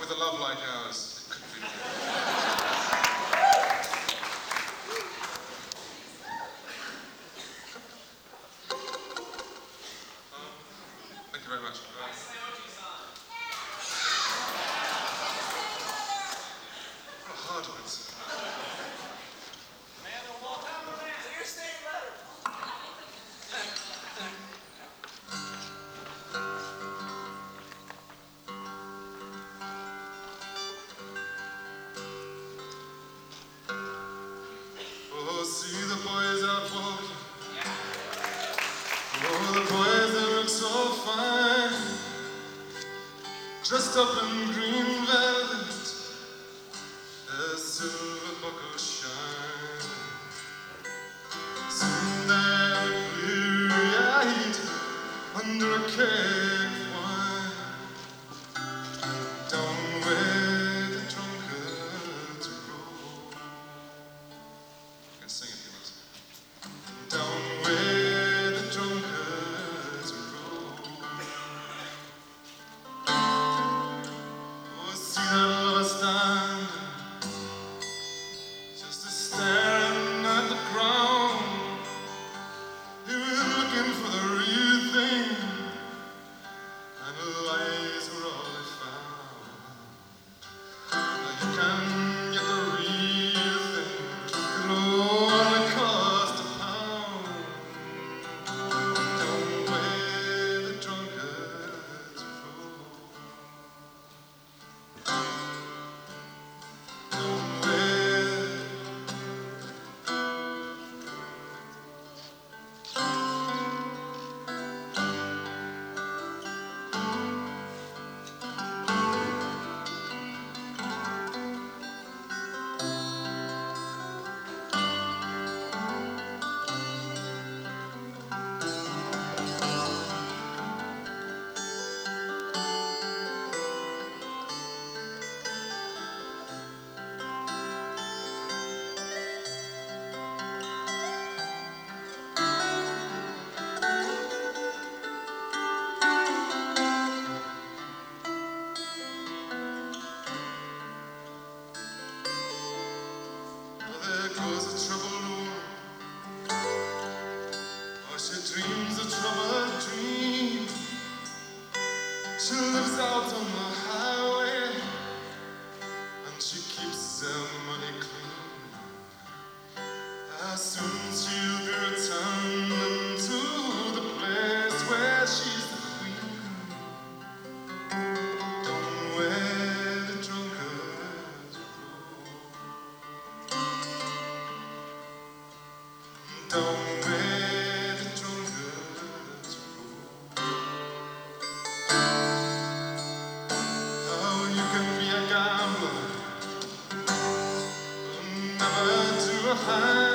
with a love like ours. It couldn't be true. Thank you very much. What a hard one. Oh, see the boys out walking. Oh, the boys that look so fine, dressed up in green velvet, their silver buckles shine. Soon they'll be weary-eyed under a keg of wine, down where the drunkards roll. You can sing if you want. Down where the drunkards roll. Oh, see that lover standing, just a staring at the ground. He was looking for the real thing, and the lies were all he found. Now you can get the real thing, it'll only cost a pound. Down where the drunkards roll. Down where. There goes a troubled woman, oh, she dreams a troubled dream. She lives out on the highway, and she keeps her money clean. As soon she'll be returning to the place where she's the queen. Down where the drunkards roll. Down where the drunkards roll. Oh, you can be a gambler, never to a high.